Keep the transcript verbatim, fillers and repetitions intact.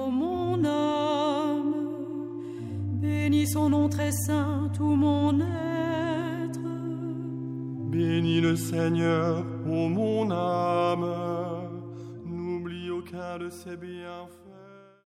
ô mon âme. Bénis son nom très saint, tout mon être. Bénis le Seigneur, ô mon âme. N'oublie aucun de ses bienfaits.